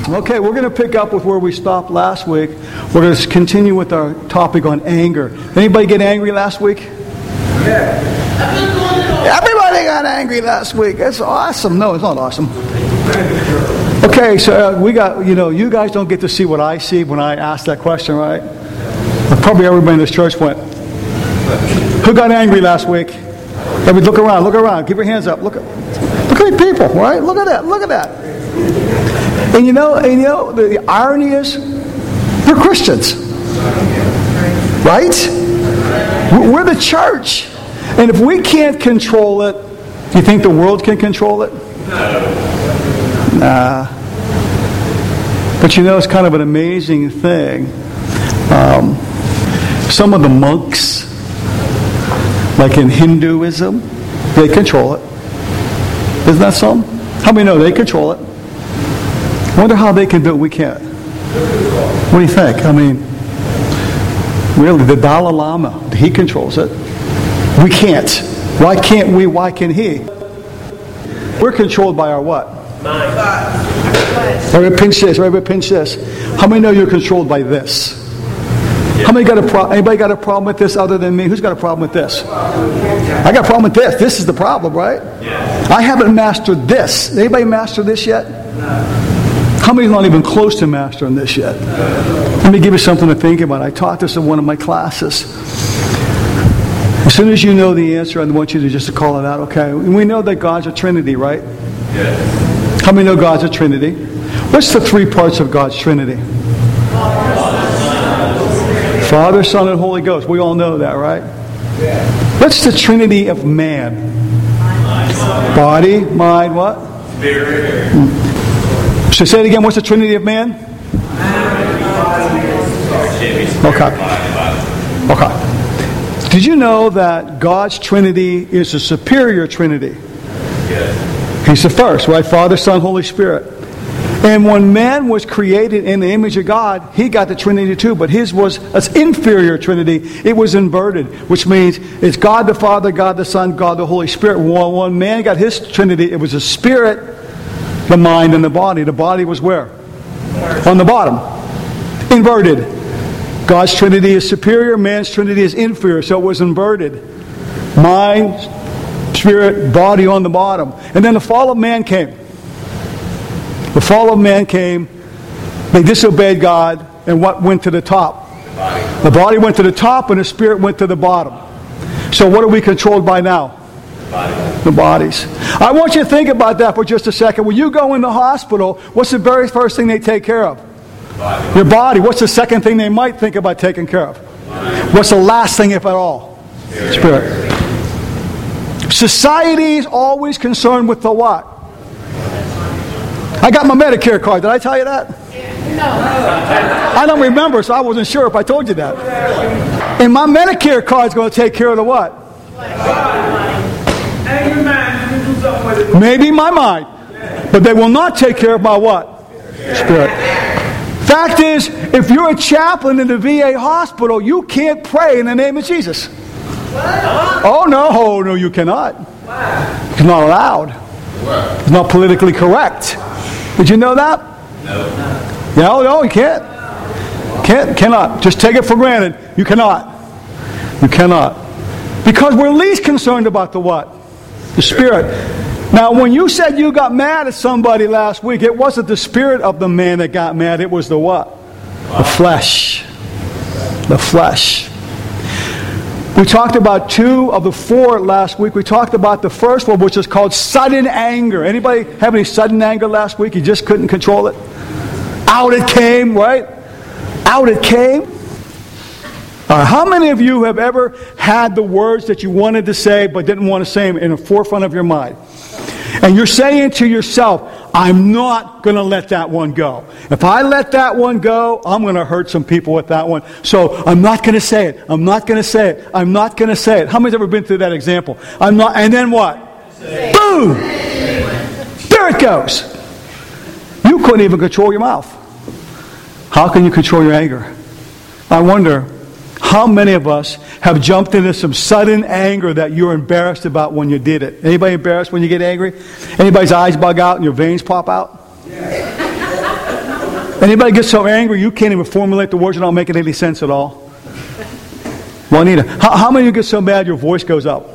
Okay, we're going to pick up with where we stopped last week. We're going to continue with our topic on anger. Anybody get angry last week? Yeah. Everybody got angry last week. That's awesome. No, it's not awesome. Okay, so we got, you guys don't get to see what I see when I ask that question, right? But probably everybody in this church went, who got angry last week? Everybody look around, keep your hands up. Look at the people, right? Look at that. And you know, the irony is, we're Christians, right? We're the church. And if we can't control it, do you think the world can control it? Nah. But it's kind of an amazing thing. Some of the monks, like in Hinduism, they control it. Isn't that some? How many know they control it? I wonder how they can do it. We can't. What do you think? I mean, really, the Dalai Lama, he controls it. We can't. Why can't we? Why can he? We're controlled by our what? Mind. Everybody pinch this. Everybody pinch this. How many know you're controlled by this? How many got a problem? Anybody got a problem with this other than me? Who's got a problem with this? I got a problem with this. This is the problem, right? I haven't mastered this. Anybody master this yet? How many's not even close to mastering this yet? Let me give you something to think about. I taught this in one of my classes. As soon as you know the answer, I want you to just call it out, okay? We know that God's a Trinity, right? Yes. How many know God's a Trinity? What's the three parts of God's Trinity? Father, Son, and Holy Ghost. We all know that, right? What's the Trinity of man? Body, mind, what? Spirit. So say it again. What's the Trinity of man? Okay. Did you know that God's Trinity is a superior Trinity? Yes. He's the first, right? Father, Son, Holy Spirit. And when man was created in the image of God, he got the Trinity too, but his was an inferior Trinity. It was inverted, which means it's God the Father, God the Son, God the Holy Spirit. When man got his Trinity, it was the Spirit, the mind, and the body. The body was where? On the bottom. Inverted. God's Trinity is superior, man's Trinity is inferior, so it was inverted. Mind, Spirit, body on the bottom. And then the fall of man came. The fall of man came, they disobeyed God, and what went to the top? The body went to the top, and the spirit went to the bottom. So what are we controlled by now? The bodies. I want you to think about that for just a second. When you go in the hospital, what's the very first thing they take care of? Your body. What's the second thing they might think about taking care of? What's the last thing, if at all? Spirit. Society is always concerned with the what? I got my Medicare card. Did I tell you that? No. I don't remember, so I wasn't sure if I told you that. And my Medicare card is going to take care of the what? Maybe my mind. But they will not take care of my what? Spirit. Fact is, if you're a chaplain in the VA hospital, you can't pray in the name of Jesus. Oh, no, you cannot. It's not allowed. It's not politically correct. Did you know that? No, you can't. Cannot. Just take it for granted. You cannot. You cannot. Because we're least concerned about the what? The Spirit. Now, when you said you got mad at somebody last week, it wasn't the spirit of the man that got mad. It was the what? The flesh. The flesh. We talked about 2 of the 4 last week. We talked about the first one, which is called sudden anger. Anybody have any sudden anger last week? You just couldn't control it? Out it came, right? Out it came. All right, how many of you have ever had the words that you wanted to say but didn't want to say them in the forefront of your mind? And you're saying to yourself, I'm not going to let that one go. If I let that one go, I'm going to hurt some people with that one. So I'm not going to say it. I'm not going to say it. I'm not going to say it. How many's ever been through that example? I'm not. And then what? Boom! There it goes. You couldn't even control your mouth. How can you control your anger? I wonder how many of us have jumped into some sudden anger that you're embarrassed about when you did it. Anybody embarrassed when you get angry? Anybody's eyes bug out and your veins pop out? Anybody get so angry you can't even formulate the words that don't make any sense at all? Juanita, how many of you get so mad your voice goes up?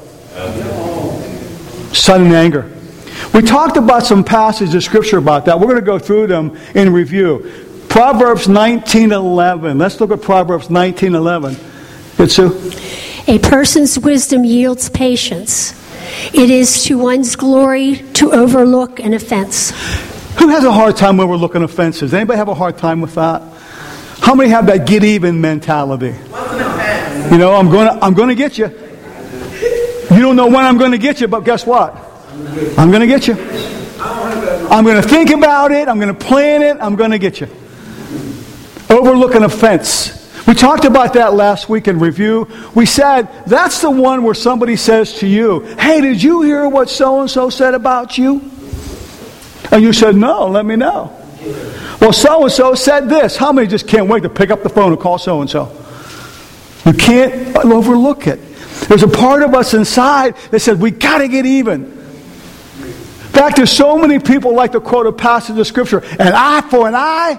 Sudden anger. We talked about some passages of Scripture about that. We're going to go through them in review. Proverbs 19:11. Let's look at Proverbs 19:11. Good, Sue? A person's wisdom yields patience. It is to one's glory to overlook an offense. Who has a hard time overlooking offenses? Anybody have a hard time with that? How many have that get even mentality? You know, I'm going to get you. You don't know when I'm going to get you, but guess what? I'm going to get you. I'm going to think about it. I'm going to plan it. I'm going to get you. Overlook an offense. We talked about that last week in review. We said that's the one where somebody says to you, hey, did you hear what so-and-so said about you? And you said, no, let me know. Well, so-and-so said this. How many just can't wait to pick up the phone and call so-and-so? You can't overlook it. There's a part of us inside that says, we got to get even. In fact, there's so many people like to quote a passage of Scripture, an eye for an eye.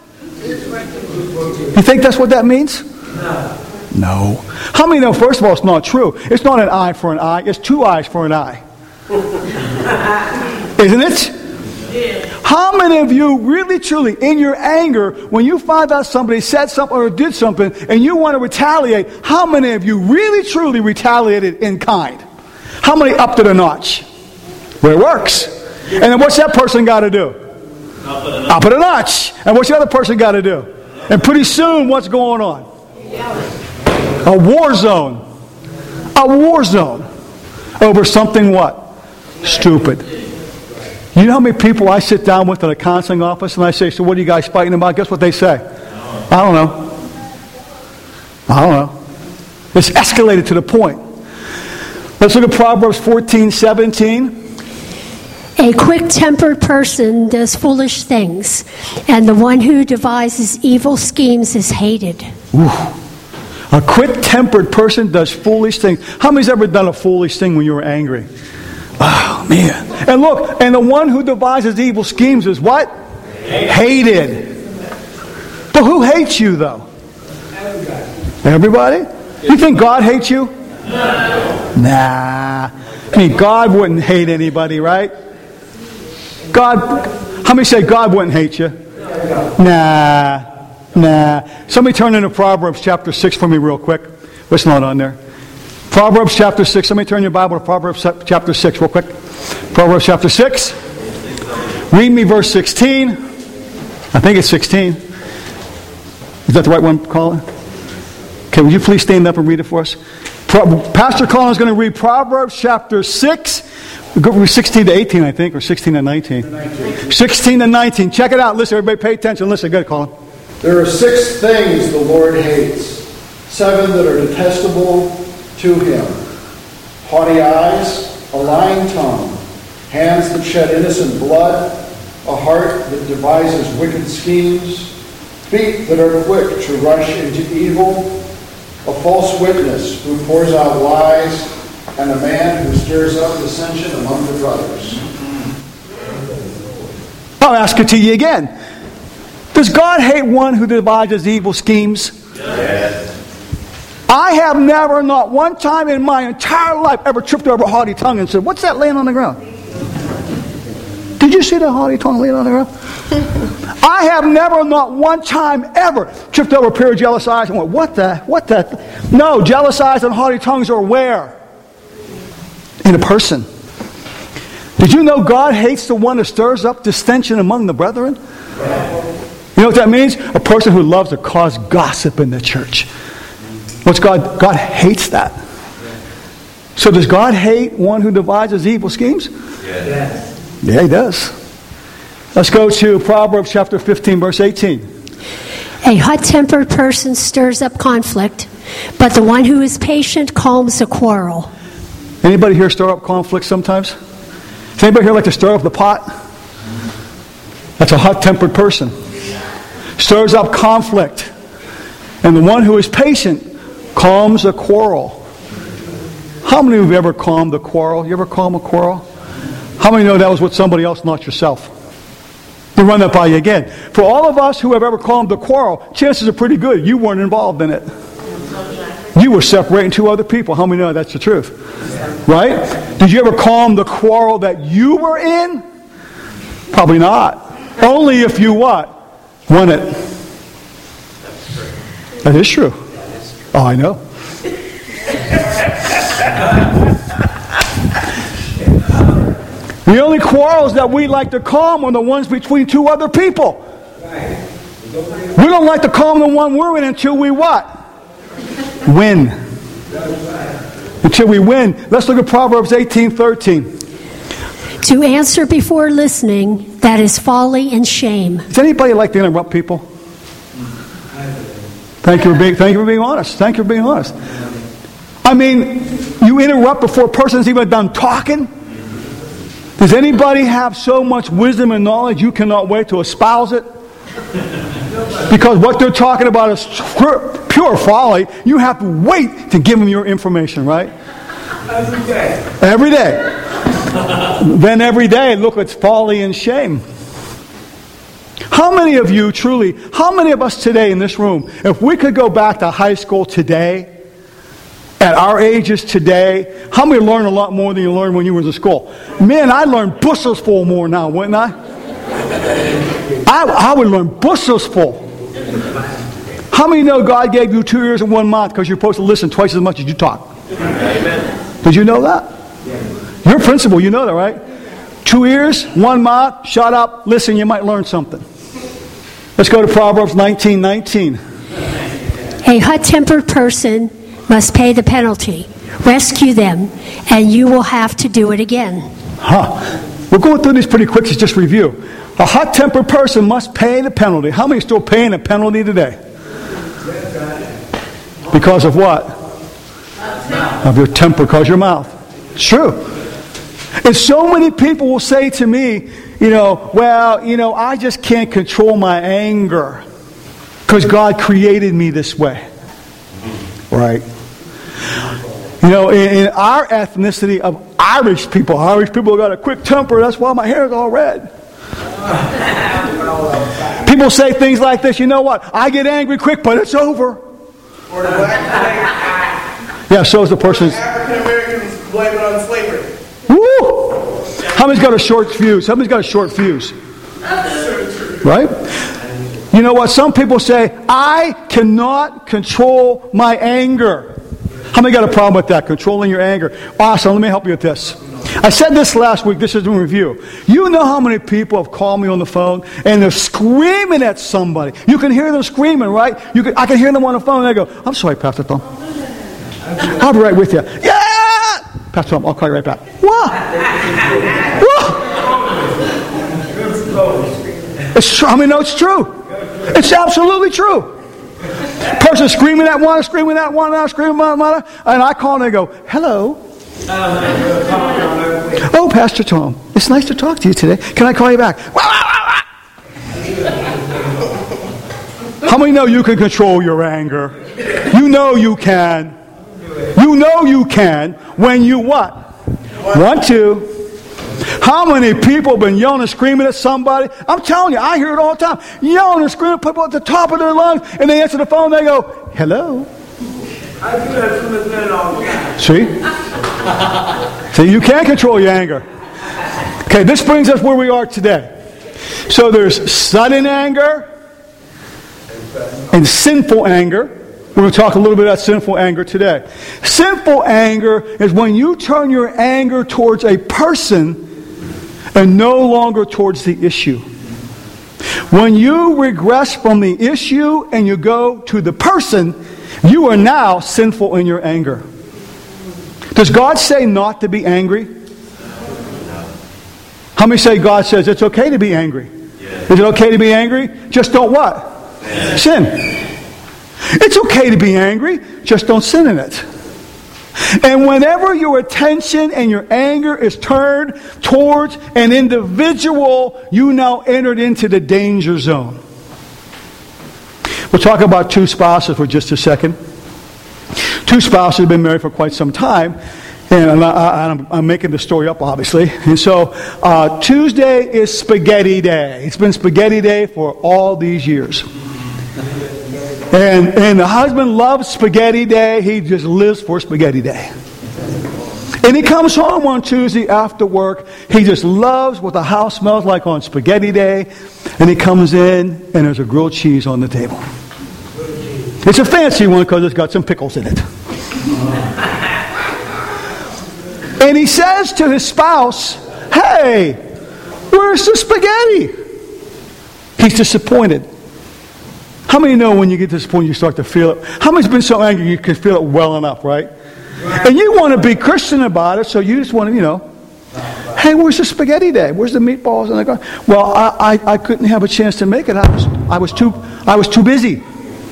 You think that's what that means? No. How many know, first of all, it's not true. It's not an eye for an eye. It's two eyes for an eye. Isn't it? How many of you really, truly, in your anger, when you find out somebody said something or did something and you want to retaliate, how many of you really, truly retaliated in kind? How many upped it a notch? Where it works. And then what's that person got to do? Up it a notch. And what's the other person got to do? And pretty soon, what's going on? A war zone. A war zone. Over something what? Stupid. You know how many people I sit down with in a counseling office and I say, so what are you guys fighting about? Guess what they say? I don't know. I don't know. It's escalated to the point. Let's look at Proverbs 14:17. A quick-tempered person does foolish things, and the one who devises evil schemes is hated. Ooh. A quick-tempered person does foolish things. How many's ever done a foolish thing when you were angry? Oh, man. And look, and the one who devises evil schemes is what? Hated. But who hates you, though? Everybody? You think God hates you? Nah. I mean, God wouldn't hate anybody, right? God, how many say God wouldn't hate you? Nah. Somebody turn into Proverbs chapter 6 for me real quick. What's not on there? Proverbs chapter 6. Somebody turn your Bible to Proverbs chapter 6 real quick. Proverbs chapter 6. Read me verse 16. I think it's 16. Is that the right one, Colin? Okay, would you please stand up and read it for us? Pastor Colin is going to read Proverbs chapter 6. 16 to 18, I think, or 16 to 19. 16 to 19. Check it out. Listen, everybody pay attention. Listen. Good, Colin. There are 6 things the Lord hates, 7 that are detestable to him: haughty eyes, a lying tongue, hands that shed innocent blood, a heart that devises wicked schemes, feet that are quick to rush into evil, a false witness who pours out lies, and a man who stirs up dissension among the brothers. I'll ask it to you again. Does God hate one who devises evil schemes? Yes. I have never, not one time in my entire life, ever tripped over a haughty tongue and said, what's that laying on the ground? Did you see that haughty tongue laying on the ground? I have never, not one time ever, tripped over a pair of jealous eyes and went, what the? No, jealous eyes and haughty tongues are where? In a person. Did you know God hates the one who stirs up dissension among the brethren? You know what that means? A person who loves to cause gossip in the church. What's God? God hates that. So does God hate one who devises evil schemes? Yes. Yeah, he does. Let's go to Proverbs chapter 15, verse 18. A hot-tempered person stirs up conflict, but the one who is patient calms a quarrel. Anybody here stir up conflict sometimes? Does anybody here like to stir up the pot? That's a hot-tempered person. Stirs up conflict. And the one who is patient calms a quarrel. How many of you have ever calmed a quarrel? You ever calm a quarrel? How many know that was with somebody else, not yourself? We'll run that by you again. For all of us who have ever calmed a quarrel, chances are pretty good you weren't involved in it. You were separating two other people. How many know that's the truth? Right? Did you ever calm the quarrel that you were in? Probably not. Only if you what? Won it. That is true. Oh, I know. The only quarrels that we like to calm are the ones between two other people. We don't like to calm the one we're in until we what? Win. Until we win. Let's look at Proverbs 18:13. To answer before listening, that is folly and shame. Does anybody like to interrupt people? Thank you for being honest. Thank you for being honest. I mean, you interrupt before a person's even done talking? Does anybody have so much wisdom and knowledge you cannot wait to espouse it? Because what they're talking about is pure folly. You have to wait to give them your information, right? Every day. Every day. Then every day, look, it's folly and shame. How many of you truly, how many of us today in this room, if we could go back to high school today, at our ages today, how many learn a lot more than you learned when you were in school? Man, I learned bushels full more now, wouldn't I? I would learn bushels full. How many know God gave you 2 years and 1 month because you're supposed to listen twice as much as you talk? Amen. Did you know that? You're a principal, you know that, right? 2 years, 1 month, shut up, listen, you might learn something. Let's go to Proverbs 19:19. A hot-tempered person must pay the penalty. Rescue them, and you will have to do it again. We're going through these pretty quick, so just review. A hot-tempered person must pay the penalty. How many are still paying a penalty today? Because of what? Of your temper, because of your mouth. It's true. And so many people will say to me, I just can't control my anger because God created me this way. Right? In our ethnicity of Irish people got a quick temper. That's why my hair is all red. People say things like this, you know what? I get angry quick, but it's over. Or the black Yeah, so is the person's... African Americans blame it on slavery. Woo! How many's got a short fuse? How many's got a short fuse? Right? You know what? Some people say, I cannot control my anger. How many got a problem with that? Controlling your anger. Awesome. Let me help you with this. I said this last week. This is in review. You know how many people have called me on the phone and they're screaming at somebody. You can hear them screaming, right? I can hear them on the phone and they go, I'm sorry, Pastor Tom. I'll be right with you. Yeah! Pastor Tom, I'll call you right back. What? It's true. It's true. It's absolutely true. Person screaming at one, screaming at one, and I call and they go, hello. Oh, Pastor Tom, it's nice to talk to you today. Can I call you back? How many know you can control your anger? You know you can. You know you can when you what? Want to. How many people have been yelling and screaming at somebody? I'm telling you, I hear it all the time. Yelling and screaming, people at the top of their lungs, and they answer the phone and they go, hello. I do that to this man all the time. See, you can control your anger. Okay, this brings us where we are today. So there's sudden anger and sinful anger. We're going to talk a little bit about sinful anger today. Sinful anger is when you turn your anger towards a person and no longer towards the issue. When you regress from the issue and you go to the person, you are now sinful in your anger. Does God say not to be angry? How many say God says it's okay to be angry? Is it okay to be angry? Just don't what? Sin. It's okay to be angry, just don't sin in it. And whenever your attention and your anger is turned towards an individual, you now entered into the danger zone. We'll talk about two spouses for just a second. Two spouses have been married for quite some time, And I'm making the story up, obviously. And so Tuesday is Spaghetti Day. It's been Spaghetti Day for all these years. And the husband loves Spaghetti Day. He just lives for Spaghetti Day. And he comes home on Tuesday after work. He just loves what the house smells like on Spaghetti Day. And he comes in, and there's a grilled cheese on the table. It's a fancy one because it's got some pickles in it. And he says to his spouse, "Hey, where's the spaghetti?" He's disappointed. How many know when you get disappointed you start to feel it? How many's been so angry you can feel it well enough, right? And you want to be Christian about it, so you just want to, hey, where's the spaghetti day? Where's the meatballs? And I go, well, I couldn't have a chance to make it. I was too busy.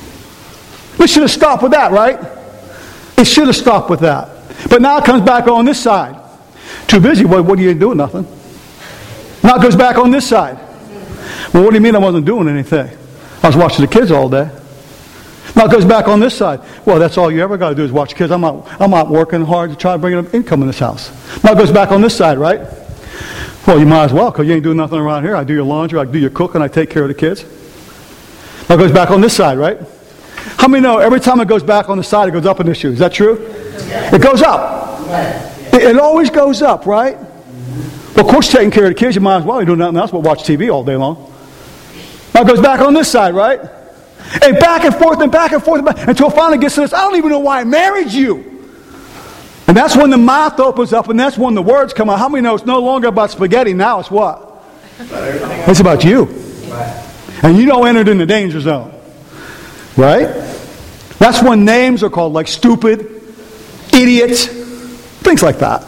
We should have stopped with that, right? It should have stopped with that. But now it comes back on this side. Too busy. Well, what are you doing? Nothing. Now it goes back on this side. Well, what do you mean I wasn't doing anything? I was watching the kids all day. Now it goes back on this side. Well, that's all you ever got to do is watch kids. I'm out working hard to try to bring in income in this house. Now it goes back on this side, right? Well, you might as well because you ain't doing nothing around here. I do your laundry, I do your cooking, I take care of the kids. Now it goes back on this side, right? How many know every time it goes back on the side, it goes up in the shoe? Is that true? It goes up. It always goes up, right? Well, of course, taking care of the kids, you might as well. You do nothing else but watch TV all day long. Now it goes back on this side, right? And back and forth and back and forth and back, until it finally gets to this. I don't even know why I married you. And that's when the mouth opens up, and that's when the words come out. How many know it's no longer about spaghetti? Now it's what? It's about you. And you don't enter in the danger zone. Right? That's when names are called like stupid, idiots, things like that.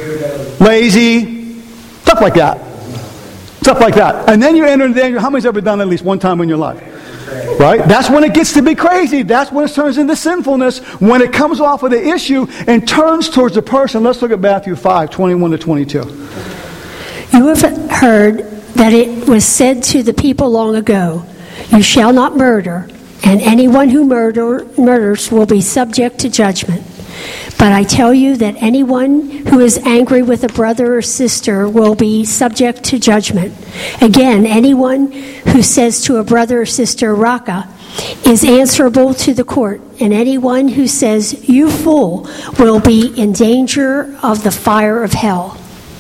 Lazy, stuff like that. Stuff like that. And then you enter in danger. How many's ever done it at least one time in your life? Right? That's when it gets to be crazy. That's when it turns into sinfulness. When it comes off of the issue and turns towards the person. Let's look at Matthew 5, 21 to 22. You have heard that it was said to the people long ago, "You shall not murder, and anyone who murders will be subject to judgment. But I tell you that anyone who is angry with a brother or sister will be subject to judgment. Again, anyone who says to a brother or sister, 'Raka,' is answerable to the court, and anyone who says, 'You fool,' will be in danger of the fire of hell."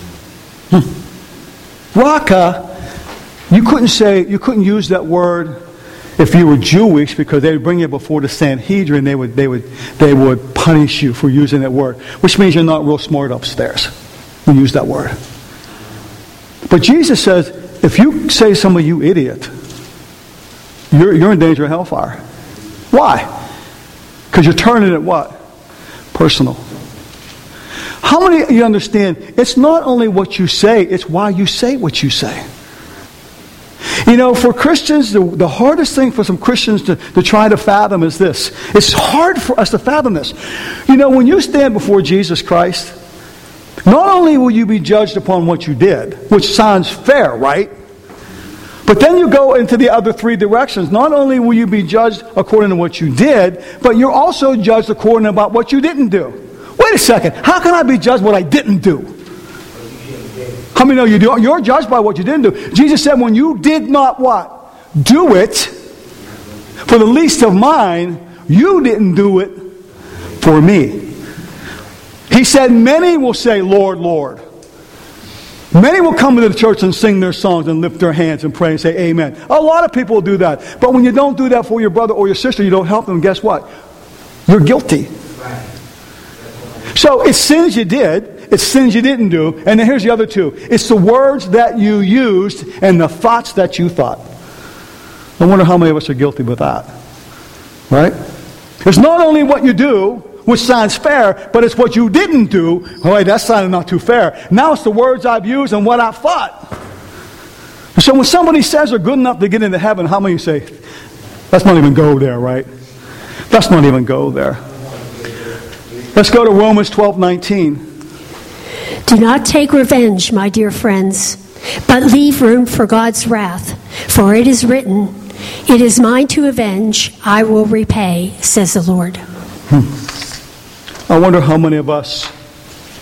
Raka, you couldn't use that word if you were Jewish, because they would bring you before the Sanhedrin. They would punish you for using that word, which means you're not real smart upstairs. You use that word. But Jesus says, if you say to somebody, "You idiot," you're in danger of hellfire. Why? Because you're turning it what? Personal. How many of you understand? It's not only what you say; it's why you say what you say. For Christians, the hardest thing for some Christians to try to fathom is this. It's hard for us to fathom this. When you stand before Jesus Christ, not only will you be judged upon what you did, which sounds fair, right? But then you go into the other three directions. Not only will you be judged according to what you did, but you're also judged according to about what you didn't do. Wait a second. How can I be judged what I didn't do? How many know you're judged by what you didn't do? Jesus said, when you did not what? Do it for the least of mine, you didn't do it for me. He said, many will say, "Lord, Lord." Many will come into the church and sing their songs and lift their hands and pray and say, "Amen." A lot of people will do that. But when you don't do that for your brother or your sister, you don't help them, guess what? You're guilty. So it's sins you did. It's sins you didn't do. And then here's the other two. It's the words that you used and the thoughts that you thought. I wonder how many of us are guilty with that. Right? It's not only what you do, which sounds fair, but it's what you didn't do. Oh, wait, that sounded not too fair. Now it's the words I've used and what I've thought. So when somebody says they're good enough to get into heaven, how many say, let's not even go there, right? Let's not even go there. Let's go to Romans 12:19. Do not take revenge, my dear friends, but leave room for God's wrath. For it is written, "It is mine to avenge, I will repay," says the Lord. I wonder how many of us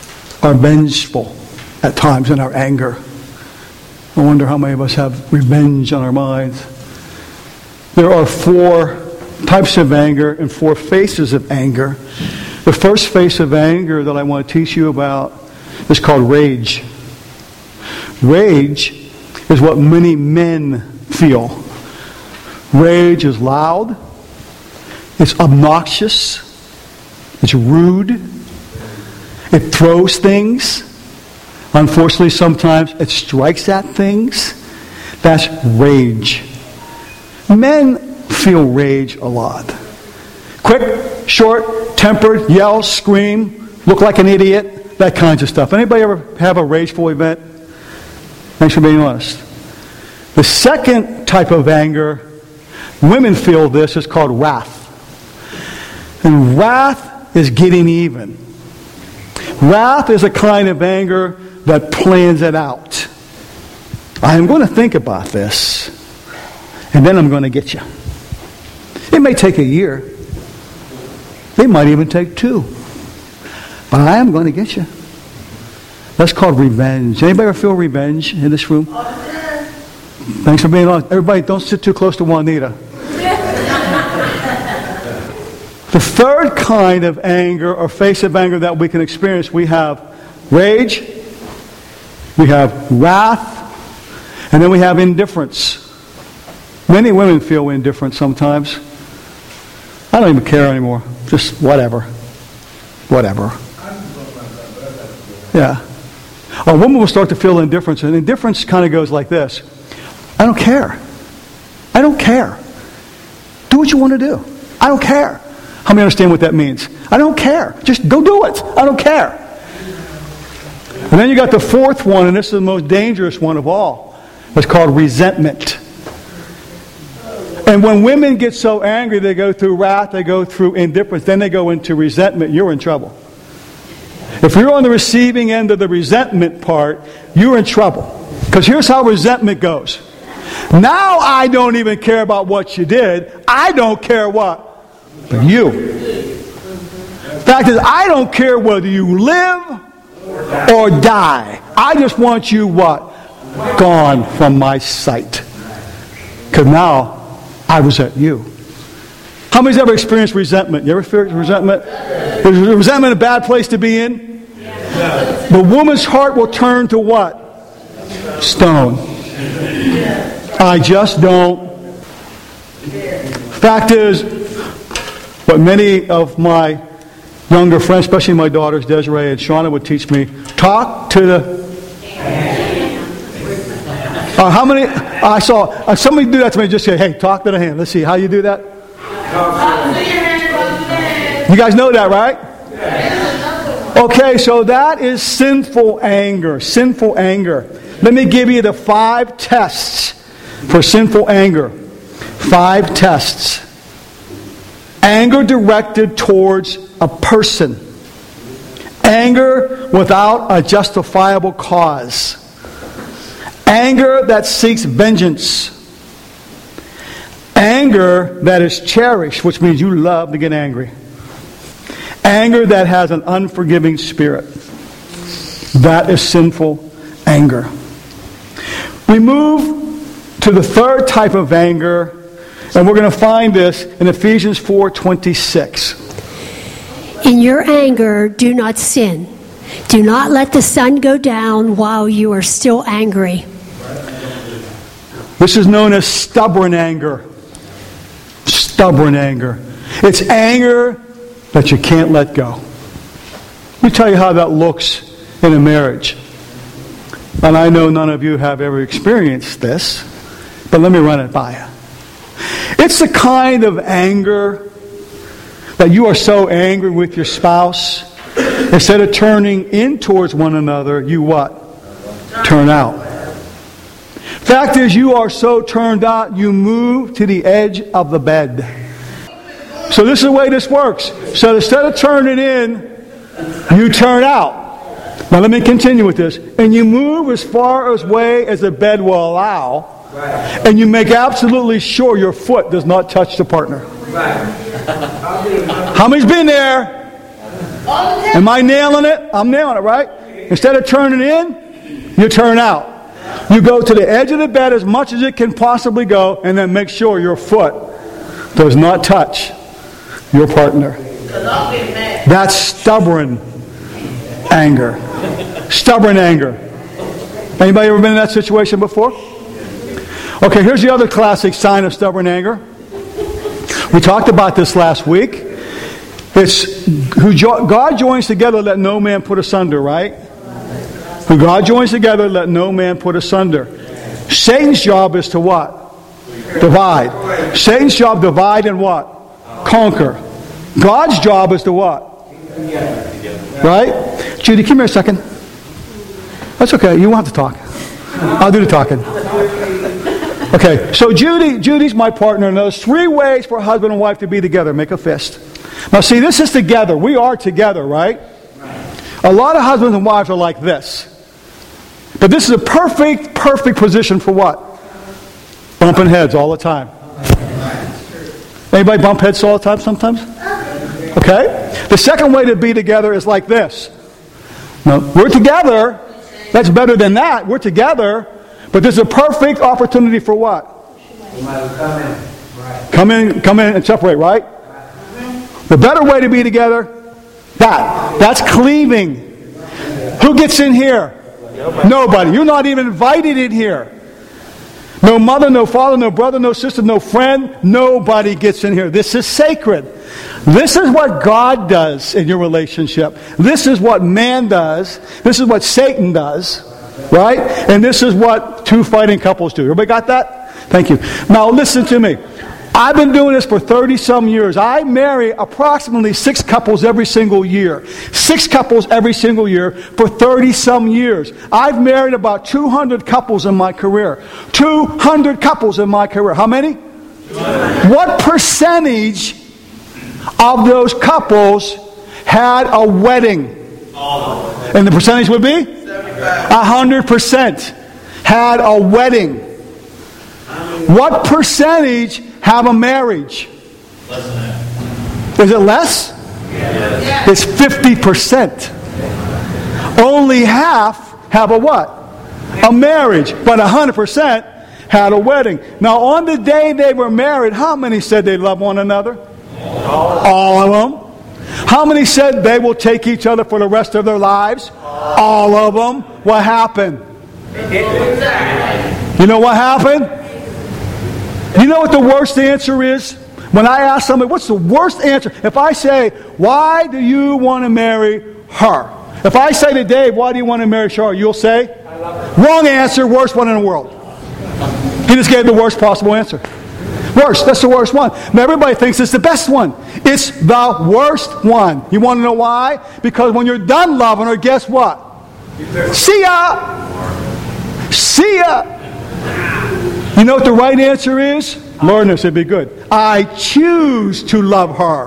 are vengeful at times in our anger. I wonder how many of us have revenge on our minds. There are 4 types of anger and 4 faces of anger. The first face of anger that I want to teach you about is called rage. Rage is what many men feel. Rage is loud. It's obnoxious. It's rude. It throws things. Unfortunately, sometimes it strikes at things. That's rage. Men feel rage a lot. Quick, short, tempered, yell, scream, look like an idiot, that kinds of stuff. Anybody ever have a rageful event? Thanks for being honest. The second type of anger, women feel this, is called wrath. And wrath is getting even. Wrath is a kind of anger that plans it out. I am going to think about this, and then I'm going to get you. It may take a year. It might even take 2. But I am going to get you. That's called revenge. Anybody ever feel revenge in this room? Thanks for being honest. Everybody, don't sit too close to Juanita. The third kind of anger or face of anger that we can experience, we have rage, we have wrath, and then we have indifference. Many women feel indifferent sometimes. I don't even care anymore. Just whatever. Whatever. Yeah. A woman will start to feel indifference, and indifference kind of goes like this. I don't care. I don't care. Do what you want to do. I don't care. How many understand what that means? I don't care. Just go do it. I don't care. And then you got the fourth one, and this is the most dangerous one of all. It's called resentment. And when women get so angry, they go through wrath, they go through indifference, then they go into resentment, you're in trouble. If you're on the receiving end of the resentment part, you're in trouble. Because here's how resentment goes. Now I don't even care about what you did. I don't care what? But you. Fact is, I don't care whether you live or die. I just want you what? Gone from my sight. Because now I resent you. How many's ever experienced resentment? You ever experienced resentment? Is resentment a bad place to be in? The woman's heart will turn to what? Stone. I just don't. Fact is, what many of my younger friends, especially my daughters Desiree and Shauna, would teach me, talk to the... how many... I saw somebody do that to me, just say, hey, talk to the hand. Let's see, how you do that? You guys know that, right? Okay, so that is sinful anger. Sinful anger. Let me give you the 5 tests for sinful anger. 5 tests. Anger directed towards a person. Anger without a justifiable cause. Anger that seeks vengeance. Anger that is cherished, which means you love to get angry. Anger that has an unforgiving spirit. That is sinful anger. We move to the third type of anger, and we're going to find this in Ephesians 4:26. In your anger, do not sin. Do not let the sun go down while you are still angry. This is known as stubborn anger. Stubborn anger. It's anger that you can't let go. Let me tell you how that looks in a marriage. And I know none of you have ever experienced this, but let me run it by you. It's the kind of anger that you are so angry with your spouse, instead of turning in towards one another, you what? Turn out. Fact is, you are so turned out, you move to the edge of the bed. So this is the way this works. So instead of turning in, you turn out. Now let me continue with this. And you move as far away as the bed will allow. And you make absolutely sure your foot does not touch the partner. How many's been there? Am I nailing it? I'm nailing it, right? instead of turning in, you turn out. You go to the edge of the bed as much as it can possibly go, and then make sure your foot does not touch your partner. That's stubborn anger. Stubborn anger. Anybody ever been in that situation before? Okay, here's the other classic sign of stubborn anger. We talked about this last week. It's who God joins together, let no man put asunder, right? Who God joins together, let no man put asunder. Satan's job is to what? Divide. Satan's job, divide and what? Conquer. God's job is to what? Right? Judy, come here a second. That's okay. You won't have to talk. I'll do the talking. Okay, so Judy's my partner, and there's 3 ways for a husband and wife to be together. Make a fist. Now see, this is together. We are together, right? A lot of husbands and wives are like this. But this is a perfect position for what? Bumping heads all the time. Anybody bump heads all the time sometimes? Okay? The second way to be together is like this. Now, we're together. That's better than that. We're together. But this is a perfect opportunity for what? Come in and separate, right? The better way to be together, that's cleaving. Who gets in here? Nobody. You're not even invited in here. No mother, no father, no brother, no sister, no friend. Nobody gets in here. This is sacred. This is what God does in your relationship. This is what man does. This is what Satan does. Right? And this is what 2 fighting couples do. Everybody got that? Thank you. Now listen to me. I've been doing this for 30-some years. I marry approximately 6 couples every single year. 6 couples every single year for 30-some years. I've married about 200 couples in my career. 200 couples in my career. How many? 200. What percentage of those couples had a wedding? And the percentage would be? 100% had a wedding. What percentage have a marriage? Is it less? Yes. It's 50%. Only half have a what? A marriage. But 100% had a wedding. Now on the day they were married, how many said they love one another? All of them. How many said they will take each other for the rest of their lives? All of them. What happened? You know what happened? You know what the worst answer is? When I ask somebody, what's the worst answer? If I say, why do you want to marry her? If I say to Dave, why do you want to marry her? You'll say, wrong answer, worst one in the world. He just gave the worst possible answer. Worst, that's the worst one. Now everybody thinks it's the best one. It's the worst one. You want to know why? Because when you're done loving her, guess what? See ya! See ya! You know what the right answer is? Lord knows it'd be good. I choose to love her.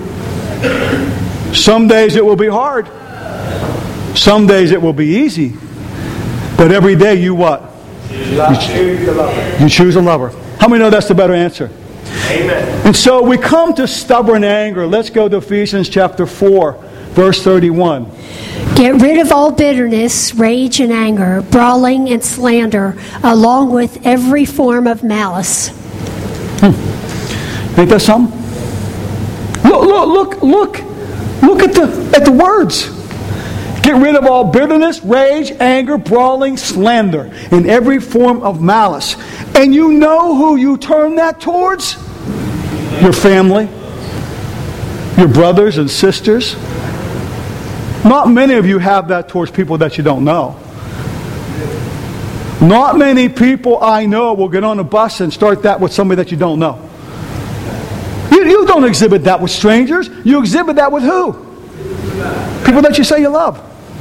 Some days it will be hard. Some days it will be easy. But every day you what? You choose to love her. How many know that's the better answer? Amen. And so we come to stubborn anger. Let's go to Ephesians chapter 4, verse 31. Get rid of all bitterness, rage and anger, brawling and slander, along with every form of malice. Ain't that something? Look at the words. Get rid of all bitterness, rage, anger, brawling, slander, and every form of malice. And you know who you turn that towards? Your family, your brothers and sisters. Not many of you have that towards people that you don't know. Not many people I know will get on a bus and start that with somebody that you don't know. You don't exhibit that with strangers. You exhibit that with who? People that you say you love.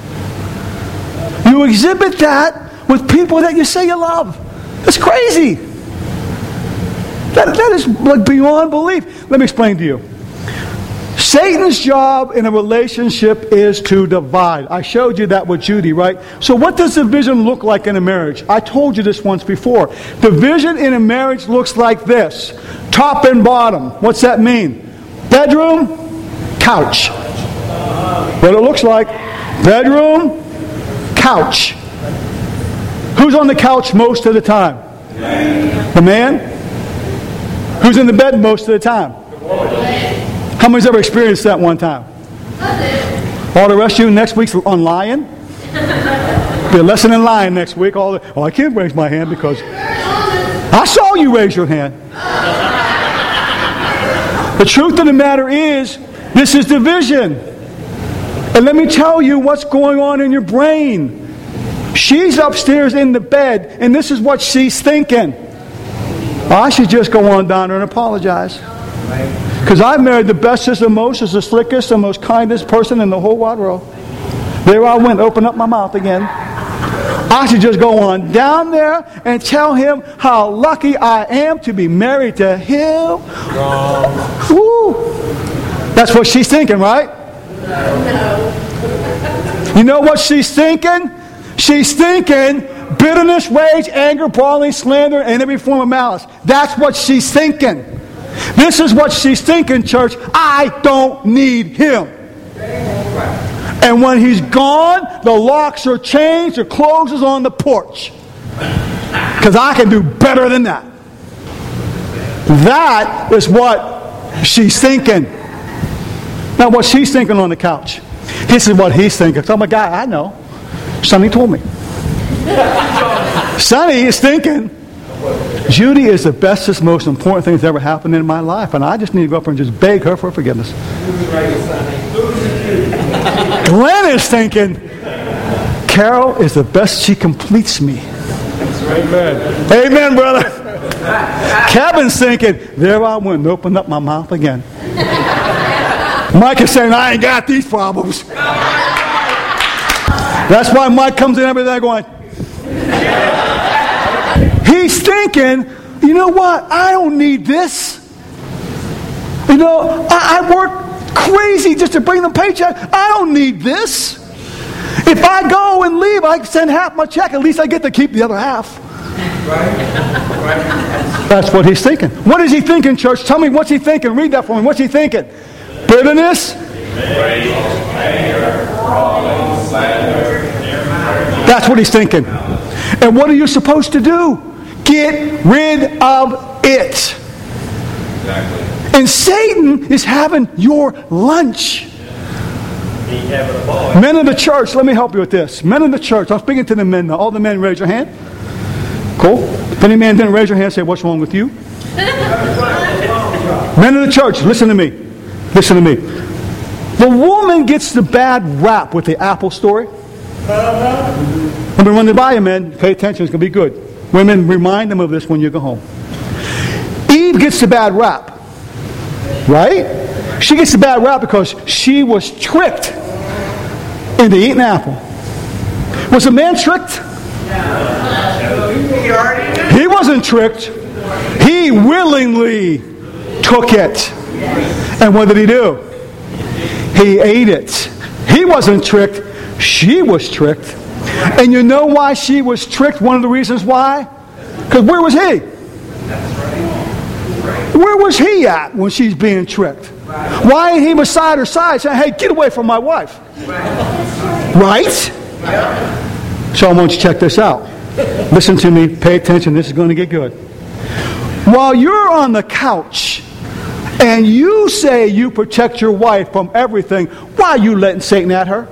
You exhibit that with people that you say you love. That's crazy. That is like beyond belief. Let me explain to you. Satan's job in a relationship is to divide. I showed you that with Judy, right? So what does division look like in a marriage? I told you this once before. Division in a marriage looks like this. Top and bottom. What's that mean? Bedroom, couch. What it looks like. Bedroom, couch. Who's on the couch most of the time? The man? Who's in the bed most of the time? How many's ever experienced that one time? All the rest of you next week's on lying? Be a lesson in lying next week. I can't raise my hand because I saw you raise your hand. The truth of the matter is, this is division. And let me tell you what's going on in your brain. She's upstairs in the bed, and this is what she's thinking. I should just go on down there and apologize. Because I married the bestest, the mostest, the slickest, the most kindest person in the whole wide world. There I went, open up my mouth again. I should just go on down there and tell him how lucky I am to be married to him. Woo. That's what she's thinking, right? You know what she's thinking? She's thinking bitterness, rage, anger, brawling, slander, and every form of malice. That's what she's thinking. This is what she's thinking, church. I don't need him. And when he's gone, the locks are changed, the clothes is on the porch. Because I can do better than that. That is what she's thinking. Now, what she's thinking on the couch. This is what he's thinking. So I'm a guy, I know. Sonny told me. Sonny is thinking, Judy is the bestest, most important thing that's ever happened in my life, and I just need to go up and just beg her for forgiveness. Glenn is thinking, Carol is the best. She completes me. Amen. Amen, brother. Kevin's thinking, there I went and opened up my mouth again. Mike is saying, I ain't got these problems. That's why Mike comes in every day going, he's thinking, you know what? I don't need this. You know, I work crazy just to bring them paycheck. I don't need this. If I go and leave, I send half my check. At least I get to keep the other half. Right. That's what he's thinking. What is he thinking, church? Tell me, what's he thinking? Read that for me. What's he thinking? Bitterness? That's what he's thinking. And what are you supposed to do? Get rid of it. Exactly. And Satan is having your lunch. Men of the church, let me help you with this. Men of the church, I'm speaking to the men now. All the men raise your hand. Cool. If any man didn't raise your hand, say, what's wrong with you? Men of the church, listen to me. Listen to me. The woman gets the bad rap with the apple story. Let me run it by you, men. Pay attention. It's going to be good. Women, remind them of this when you go home. Eve gets the bad rap. Right? She gets the bad rap because she was tricked into eating an apple. Was the man tricked? He wasn't tricked. He willingly took it. And what did he do? He ate it. He wasn't tricked. She was tricked. And you know why she was tricked? One of the reasons why? Because where was he? Where was he at when she's being tricked? Why ain't he beside her side saying, hey, get away from my wife? Right? So I want you to check this out. Listen to me. Pay attention. This is going to get good. While you're on the couch and you say you protect your wife from everything, why are you letting Satan at her?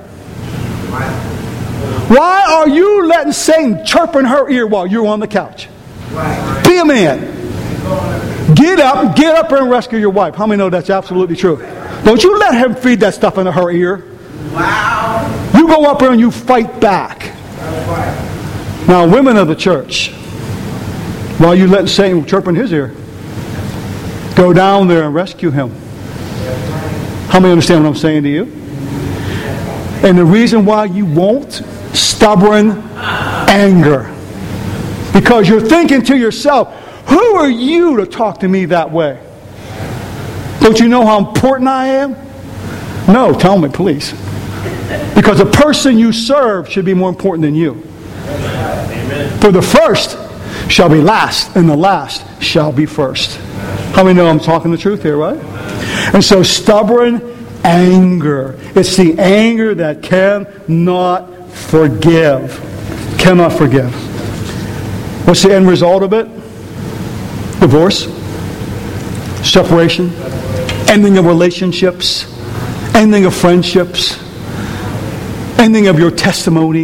Why are you letting Satan chirp in her ear while you're on the couch? Be a man. Get up and rescue your wife. How many know that's absolutely true? Don't you let him feed that stuff into her ear. Wow. You go up there and you fight back. Now, women of the church, while you letting Satan chirp in his ear, go down there and rescue him. How many understand what I'm saying to you? And the reason why you won't? Stubborn anger. Because you're thinking to yourself, who are you to talk to me that way? Don't you know how important I am? No, tell me, please. Because the person you serve should be more important than you. Amen. For the first shall be last, and the last shall be first. How many know I'm talking the truth here, right? And so stubborn anger. It's the anger that cannot forgive. Cannot forgive. What's the end result of it? Divorce, separation, ending of relationships, ending of friendships, ending of your testimony.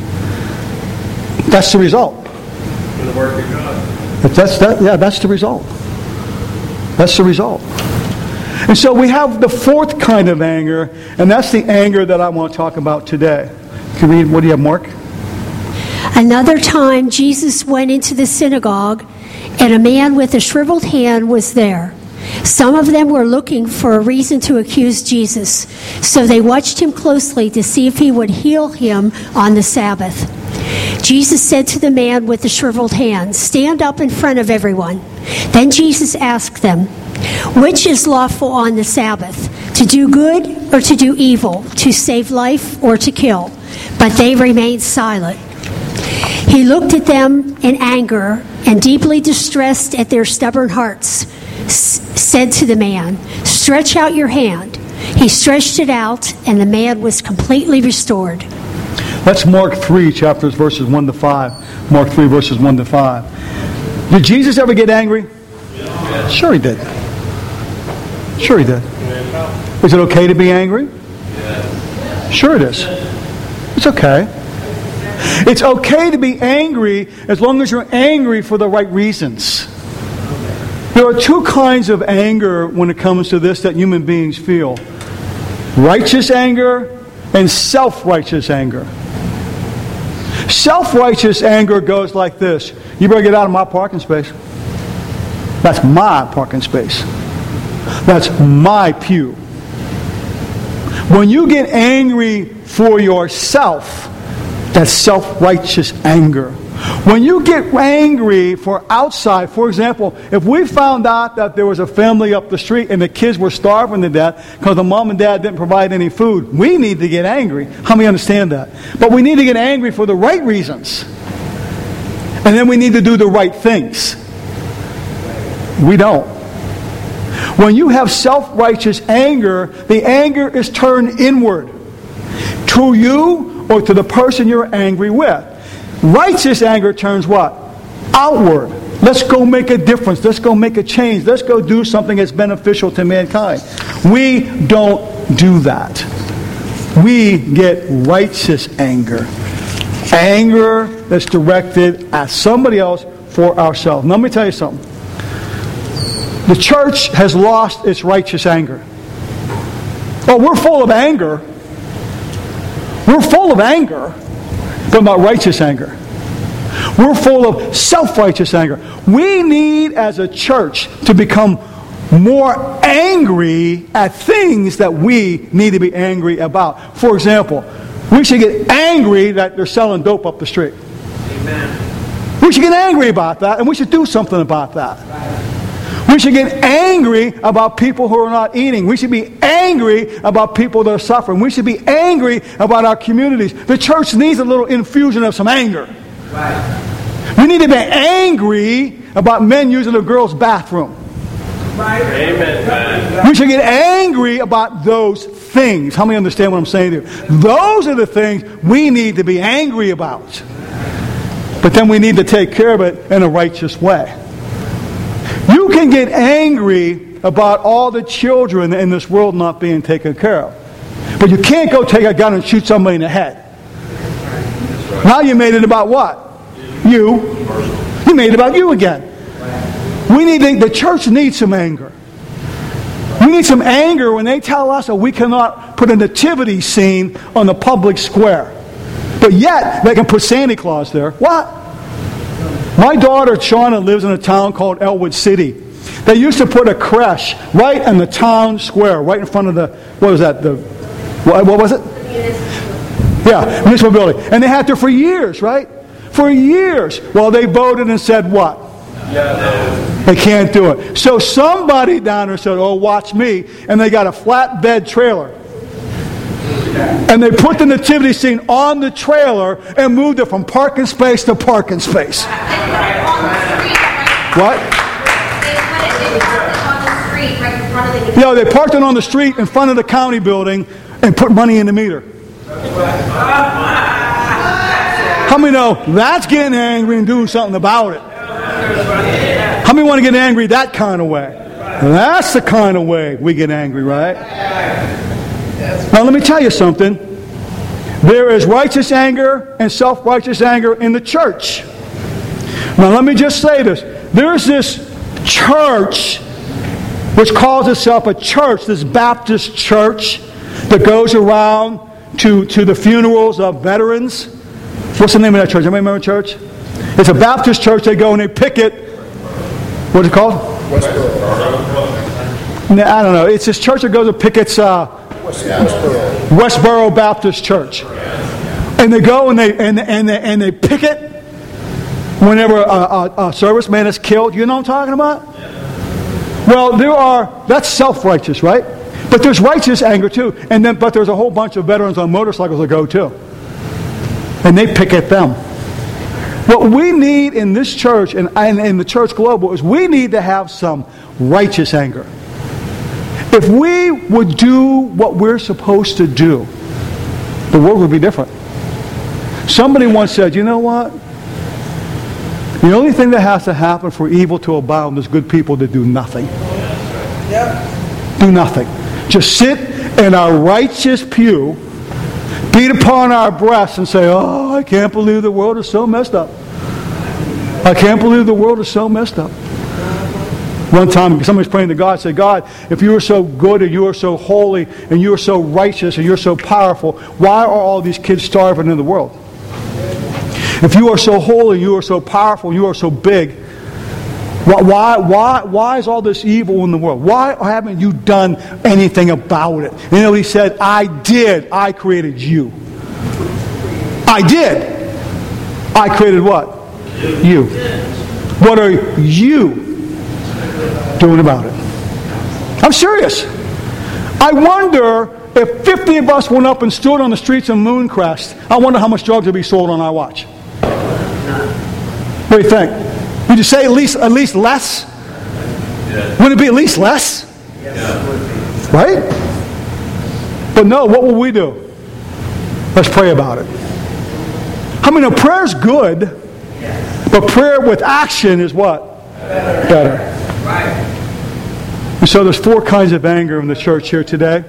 That's the result. In the work of God. That's the result. That's the result. And so we have the fourth kind of anger, and that's the anger that I want to talk about today. Can you read? What do you have, Mark? Another time Jesus went into the synagogue, and a man with a shriveled hand was there. Some of them were looking for a reason to accuse Jesus, so they watched him closely to see if he would heal him on the Sabbath. Jesus said to the man with the shriveled hand, "Stand up in front of everyone." Then Jesus asked them, "Which is lawful on the Sabbath, to do good or to do evil, to save life or to kill?" But they remained silent. He looked at them in anger and, deeply distressed at their stubborn hearts, said to the man, "Stretch out your hand." He stretched it out, and the man was completely restored. That's Mark 3, verses 1 to 5. Mark 3, verses 1 to 5. Did Jesus ever get angry? Yes. Sure he did. Sure he did. Is it okay to be angry? Yes. Sure it is. It's okay. It's okay to be angry as long as you're angry for the right reasons. There are two kinds of anger when it comes to this that human beings feel. Righteous anger and self-righteous anger. Self-righteous anger goes like this. You better get out of my parking space. That's my parking space. That's my pew. When you get angry for yourself, that's self-righteous anger. When you get angry for outside, for example, if we found out that there was a family up the street and the kids were starving to death because the mom and dad didn't provide any food, we need to get angry. How many understand that? But we need to get angry for the right reasons. And then we need to do the right things. We don't. When you have self-righteous anger, the anger is turned inward to you or to the person you're angry with. Righteous anger turns what? Outward. Let's go make a difference. Let's go make a change. Let's go do something that's beneficial to mankind. We don't do that. We get righteous anger. Anger that's directed at somebody else for ourselves. Now, let me tell you something. The church has lost its righteous anger. Oh, we're full of anger. We're full of anger, but not righteous anger. We're full of self-righteous anger. We need, as a church, to become more angry at things that we need to be angry about. For example, we should get angry that they're selling dope up the street. Amen. We should get angry about that, and we should do something about that. We should get angry about people who are not eating. We should be angry about people that are suffering. We should be angry about our communities. The church needs a little infusion of some anger. Right. We need to be angry about men using a girl's bathroom. Right. Amen. We should get angry about those things. How many understand what I'm saying to you? Those are the things we need to be angry about. But then we need to take care of it in a righteous way. You can get angry about all the children in this world not being taken care of. But you can't go take a gun and shoot somebody in the head. Now you made it about what? You. You made it about you again. The church needs some anger. We need some anger when they tell us that we cannot put a nativity scene on the public square. But yet, they can put Santa Claus there. What? My daughter, Shauna, lives in a town called Elwood City. They used to put a creche right in the town square, right in front of the, what was that? What was it? Yeah, municipal building. And they had there for years, right? For years. Well, they voted and said what? They can't do it. So somebody down there said, oh, watch me. And they got a flatbed trailer. And they put the nativity scene on the trailer and moved it from parking space to parking space. What? Yeah, they parked it on the street in front of the county building and put money in the meter. How many know that's getting angry and doing something about it? How many want to get angry that kind of way? That's the kind of way we get angry, right? Now let me tell you something. There is righteous anger and self-righteous anger in the church. Now let me just say this. There's this church which calls itself a church, this Baptist church that goes around to the funerals of veterans. What's the name of that church? Anybody remember church? It's a Baptist church. They go and they picket. What's it called? No, I don't know. It's this church that goes and pickets Westboro Baptist Church. And they go and they picket whenever a serviceman is killed. You know what I'm talking about? Well, that's self-righteous, right? But there's righteous anger too. But there's a whole bunch of veterans on motorcycles that go too. And they picket them. What we need in this church and in the church global is we need to have some righteous anger. If we would do what we're supposed to do, the world would be different. Somebody once said, you know what? The only thing that has to happen for evil to abound is good people to do nothing. Yep. Do nothing. Just sit in our righteous pew, beat upon our breasts and say, oh, I can't believe the world is so messed up. I can't believe the world is so messed up. One time somebody was praying to God, said, God, if you are so good and you are so holy and you are so righteous and you're so powerful, why are all these kids starving in the world? If you are so holy, you are so powerful, you are so big, why is all this evil in the world? Why haven't you done anything about it? You know, he said, I did. I created you. I did. I created what? You. What are you doing about it? I'm serious. I wonder if 50 of us went up and stood on the streets of Mooncrest, I wonder how much drugs would be sold on our watch. What do you think? Would you say at least less? Yeah. Wouldn't it be at least less? Yeah. Right? But no, what will we do? Let's pray about it. I mean, prayer's good, but prayer with action is what? Better. Right. And so there's 4 kinds of anger in the church here today.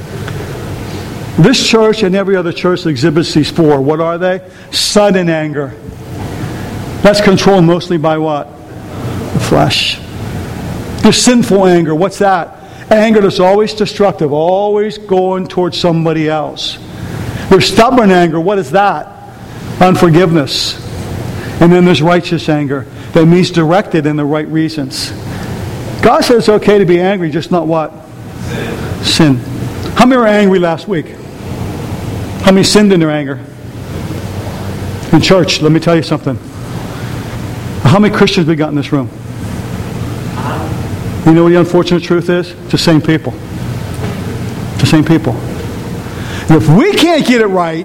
This church and every other church exhibits these 4. What are they? Sudden anger. That's controlled mostly by what? The flesh. There's sinful anger. What's that? Anger that's always destructive, always going towards somebody else. There's stubborn anger. What is that? Unforgiveness. And then there's righteous anger. That means directed in the right reasons. God says it's okay to be angry, just not what? Sin. How many were angry last week? How many sinned in their anger? In church, let me tell you something. How many Christians we got in this room? You know what the unfortunate truth is? It's the same people. It's the same people. And if we can't get it right,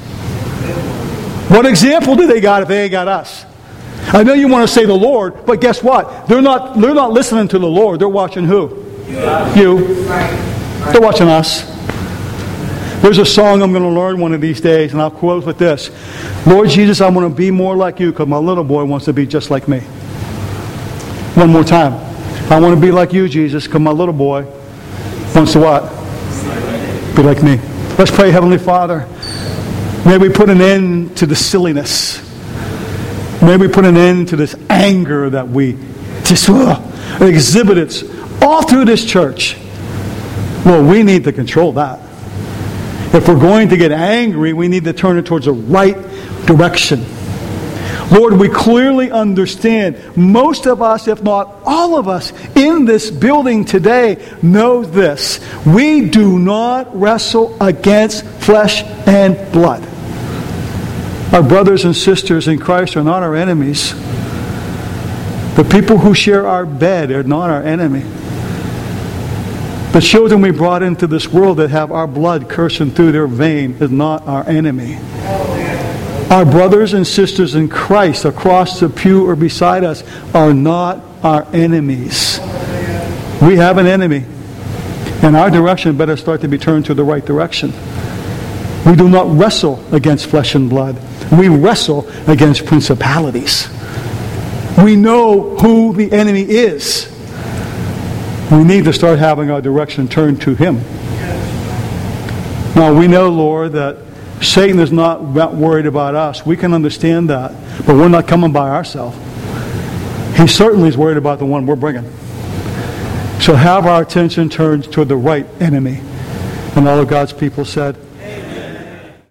what example do they got if they ain't got us? I know you want to say the Lord, but guess what? They're not listening to the Lord. They're watching who? You. They're watching us. There's a song I'm going to learn one of these days, and I'll close with this. Lord Jesus, I want to be more like you because my little boy wants to be just like me. One more time. I want to be like you, Jesus, because my little boy wants to what? Be like me. Let's pray, Heavenly Father. May we put an end to the silliness. May we put an end to this anger that we just exhibit it all through this church. Lord, we need to control that. If we're going to get angry, we need to turn it towards the right direction. Lord, we clearly understand most of us, if not all of us, in this building today know this. We do not wrestle against flesh and blood. Our brothers and sisters in Christ are not our enemies. The people who share our bed are not our enemy. The children we brought into this world that have our blood coursing through their vein is not our enemy. Our brothers and sisters in Christ across the pew or beside us are not our enemies. We have an enemy. And our direction better start to be turned to the right direction. We do not wrestle against flesh and blood, We wrestle against principalities. We know who the enemy is. We need to start having our direction turned to Him. Now, we know, Lord, that Satan is not worried about us. We can understand that. But we're not coming by ourselves. He certainly is worried about the one we're bringing. So have our attention turned toward the right enemy. And all of God's people said,